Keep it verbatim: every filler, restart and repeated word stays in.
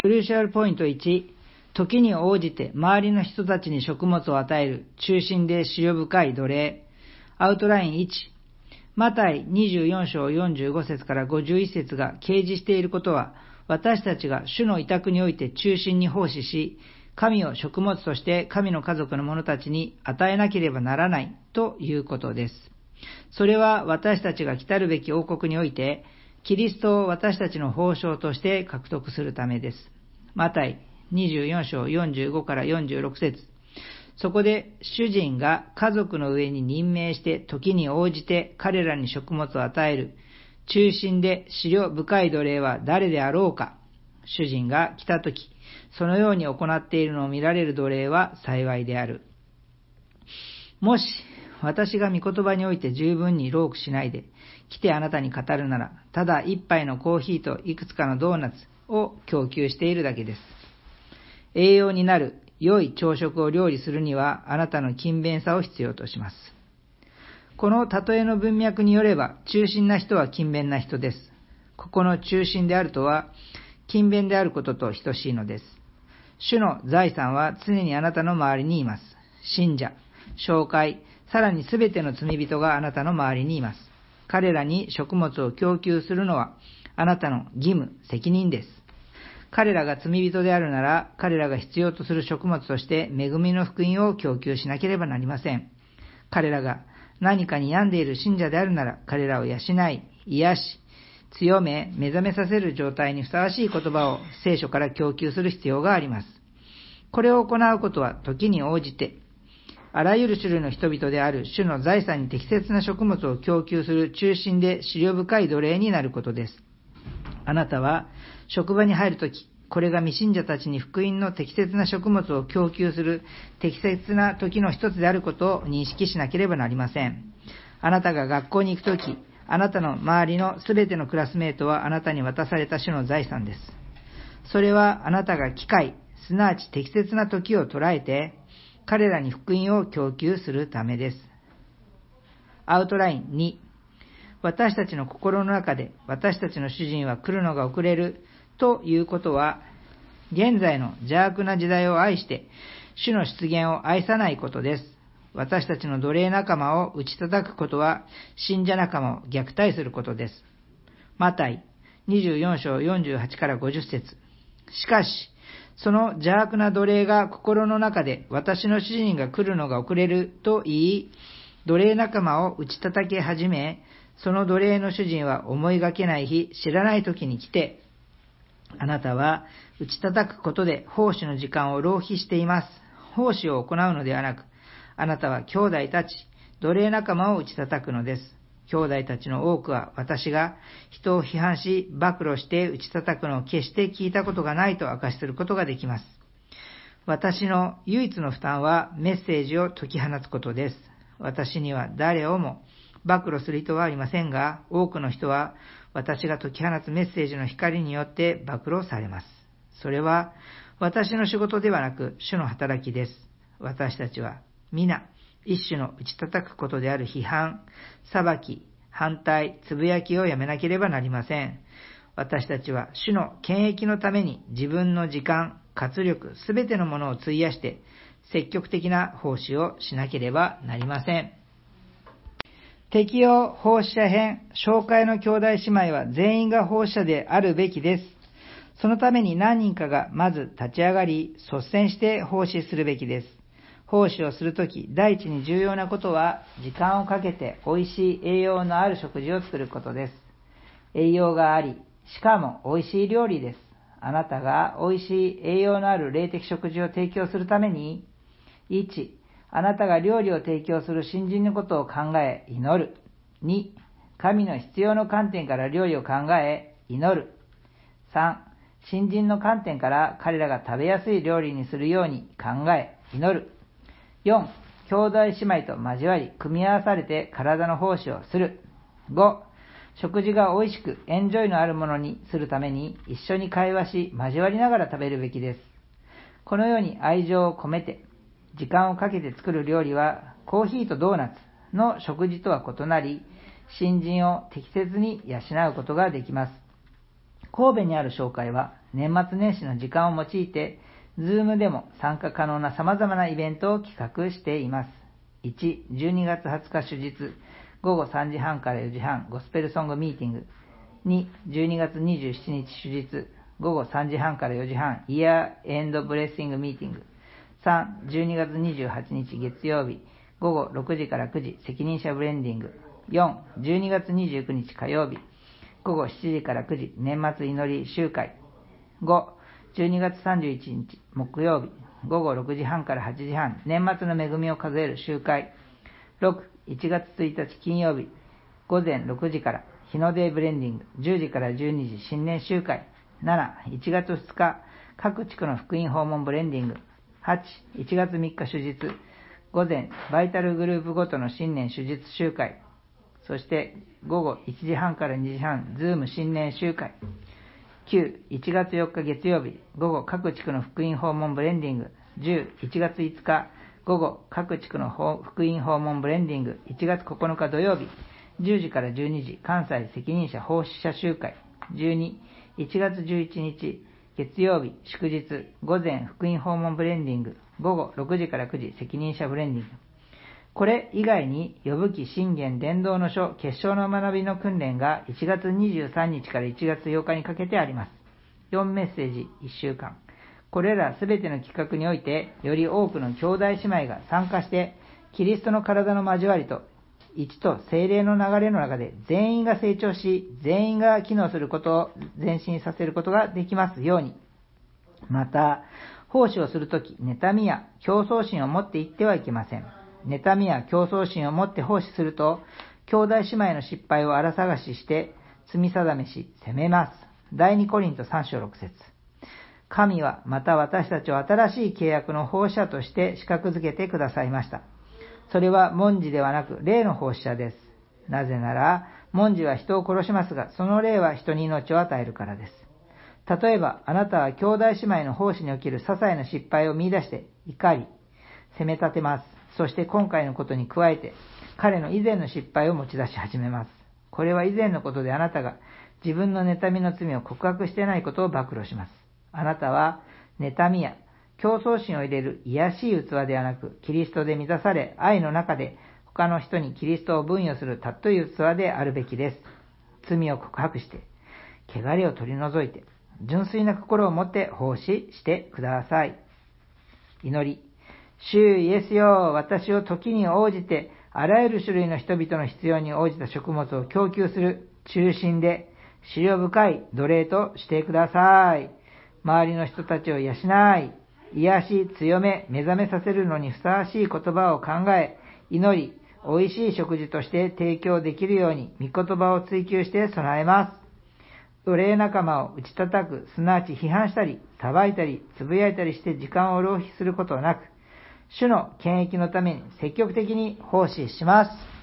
クルーシャルポイントいち、時に応じて周りの人たちに食物を与える中心で思慮深い奴隷。アウトラインいち、マタイにじゅうよん章よんじゅうご節からごじゅういち節が掲示していることは、私たちが主の委託において中心に奉仕し、神を食物として神の家族の者たちに与えなければならないということです。それは私たちが来たるべき王国において、キリストを私たちの報奨として獲得するためです。マタイにじゅうよん章よんじゅうごからよんじゅうろく節。そこで主人が家族の上に任命して時に応じて彼らに食物を与える中心で思慮深い奴隷は誰であろうか。主人が来たとき、そのように行っているのを見られる奴隷は幸いである。もし私が御言葉において十分に労苦しないで来てあなたに語るなら、ただ一杯のコーヒーといくつかのドーナツを供給しているだけです。栄養になる良い朝食を料理するにはあなたの勤勉さを必要とします。この例えの文脈によれば、中心な人は勤勉な人です。ここの中心であるとは勤勉であることと等しいのです。主の財産は常にあなたの周りにいます。信者、教会、さらにすべての罪人があなたの周りにいます。彼らに食物を供給するのはあなたの義務、責任です。彼らが罪人であるなら、彼らが必要とする食物として恵みの福音を供給しなければなりません。彼らが何かに病んでいる信者であるなら、彼らを養い、癒し、強め、目覚めさせる状態にふさわしい言葉を聖書から供給する必要があります。これを行うことは時に応じて、あらゆる種類の人々である主の財産に適切な食物を供給する中心で思慮深い奴隷になることです。あなたは職場に入るとき、これが未信者たちに福音の適切な食物を供給する適切な時の一つであることを認識しなければなりません。あなたが学校に行くとき、あなたの周りのすべてのクラスメートはあなたに渡された主の財産です。それはあなたが機会、すなわち適切な時を捉えて、彼らに福音を供給するためです。アウトラインに、私たちの心の中で私たちの主人は来るのが遅れるということは、現在の邪悪な時代を愛して主の出現を愛さないことです。私たちの奴隷仲間を打ち叩くことは信者仲間を虐待することです。マタイにじゅうよん章よんじゅうはちからごじゅう節。しかしその邪悪な奴隷が心の中で私の主人が来るのが遅れると言い、奴隷仲間を打ち叩き始め、その奴隷の主人は思いがけない日、知らない時に来て、あなたは打ち叩くことで奉仕の時間を浪費しています。奉仕を行うのではなく、あなたは兄弟たち、奴隷仲間を打ち叩くのです。兄弟たちの多くは私が人を批判し、暴露して打ち叩くのを決して聞いたことがないと証しすることができます。私の唯一の負担はメッセージを解き放つことです。私には誰をも暴露する人はありませんが、多くの人は私が解き放つメッセージの光によって暴露されます。それは私の仕事ではなく主の働きです。私たちは皆一種の打ち叩くことである批判、裁き、反対、つぶやきをやめなければなりません。私たちは主の権益のために自分の時間、活力、すべてのものを費やして積極的な奉仕をしなければなりません。適用奉仕者編、紹介の兄弟姉妹は全員が奉仕者であるべきです。そのために何人かがまず立ち上がり、率先して奉仕するべきです。奉仕をするとき、第一に重要なことは、時間をかけて美味しい栄養のある食事を作ることです。栄養があり、しかも美味しい料理です。あなたが美味しい栄養のある霊的食事を提供するために、いち、あなたが料理を提供する新人のことを考え、祈る。に、神の必要の観点から料理を考え、祈る。さん、新人の観点から彼らが食べやすい料理にするように考え、祈る。よん、兄弟姉妹と交わり、組み合わされて体の奉仕をする。ご、食事が美味しくエンジョイのあるものにするために一緒に会話し、交わりながら食べるべきです。このように愛情を込めて、時間をかけて作る料理は、コーヒーとドーナツの食事とは異なり、新人を適切に養うことができます。神戸にある教会は、 年末年始の時間を用いて、Zoom でも参加可能な様々なイベントを企画しています。いち、じゅうにがつはつか祝日、ごごさんじはんからよじはん、ゴスペルソングミーティング。に、じゅうにがつにじゅうしちにち祝日、ごごさんじはんからよじはん、イヤーエンドブレッシングミーティング。さん、じゅうにがつにじゅうはちにち月曜日、ごごろくじからくじ、責任者ブレンディング。よん、じゅうにがつにじゅうくにち火曜日、ごごしちじからくじ、年末祈り集会。ご、じゅうにがつさんじゅういちにち木曜日、ごごろくじはんからはちじはん、年末の恵みを数える集会。ろく、いちがつついたち金曜日、ごぜんろくじから日の出ブレンディング、じゅうじからじゅうにじ新年集会。なな、いちがつふつか、各地区の福音訪問ブレンディング。はち、いちがつみっか祝日、午前、バイタルグループごとの新年手術集会。そして、午後いちじはんからにじはん、ズーム新年集会。きゅう、いちがつよっか月曜日、午後各地区の福音訪問ブレンディング。じゅう、いちがついつか、午後各地区の福音訪問ブレンディング。いちがつここのか土曜日、じゅうじからじゅうにじ、関西責任者奉仕者集会。じゅうに、いちがつじゅういちにち、月曜日、祝日、午前福音訪問ブレンディング。午後ろくじからくじ、責任者ブレンディング。これ以外に、呼ぶ記信玄伝道の書、結晶の学びの訓練がいちがつにじゅうさんにちからいちがつようかにかけてあります。よんメッセージいっしゅうかん。これらすべての企画において、より多くの兄弟姉妹が参加して、キリストの体の交わりと、一と精霊の流れの中で全員が成長し、全員が機能することを前進させることができますように。また、奉仕をするとき、妬みや競争心を持っていってはいけません。妬みや競争心を持って奉仕すると、兄弟姉妹の失敗を荒探しして、罪定めし、責めます。第二コリントさんしょうろくせつ。神はまた私たちを新しい契約の奉仕者として資格づけてくださいました。それは文字ではなく霊の奉仕者です。なぜなら、文字は人を殺しますが、その霊は人に命を与えるからです。例えば、あなたは兄弟姉妹の奉仕における些細な失敗を見出して怒り、責め立てます。そして今回のことに加えて、彼の以前の失敗を持ち出し始めます。これは以前のことであなたが自分の妬みの罪を告白していないことを暴露します。あなたは妬みや競争心を入れる卑しい器ではなく、キリストで満たされ、愛の中で他の人にキリストを分与する尊い器であるべきです。罪を告白して、汚れを取り除いて、純粋な心を持って奉仕してください。祈り。主イエスよ、私を時に応じて、あらゆる種類の人々の必要に応じた食物を供給する中心で、資料深い奴隷としてください。周りの人たちを養い、癒し、強め、目覚めさせるのにふさわしい言葉を考え、祈り、美味しい食事として提供できるように、御言葉を追求して備えます。奴隷仲間を打ち叩く、すなわち批判したり、裁いたり、つぶやいたりして時間を浪費することなく、主の権益のために積極的に奉仕します。